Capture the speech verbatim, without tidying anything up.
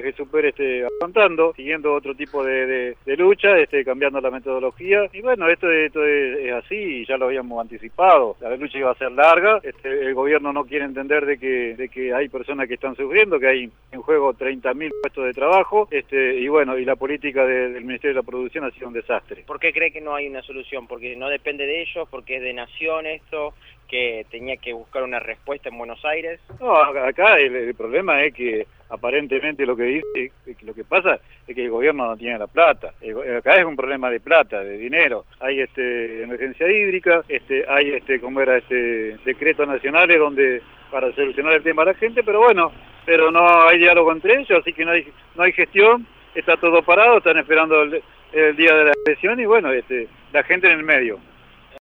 que supere este, afrontando, siguiendo otro tipo de, de, de lucha, este, cambiando la metodología. Y bueno, esto, esto es, es así y ya lo habíamos anticipado. La lucha iba a ser larga, este, el gobierno no quiere entender de que, de que hay personas que están sufriendo, que hay en juego treinta mil puestos de trabajo, este, y bueno, y la política de, del Ministerio de la Producción ha sido un desastre. ¿Por qué cree que no hay una solución? ¿Porque no depende de ellos? ¿Porque es de nación esto? ¿Que tenía que buscar una respuesta en Buenos Aires? No, acá el, el problema es que aparentemente lo que dice, lo que pasa es que el gobierno no tiene la plata. El, acá es un problema de plata, de dinero. Hay este emergencia hídrica, este hay este como era este decretos nacionales donde para solucionar el tema de la gente, pero bueno, pero no hay diálogo entre ellos, así que no hay no hay gestión, está todo parado, están esperando el, el día de la elección y bueno, este la gente en el medio.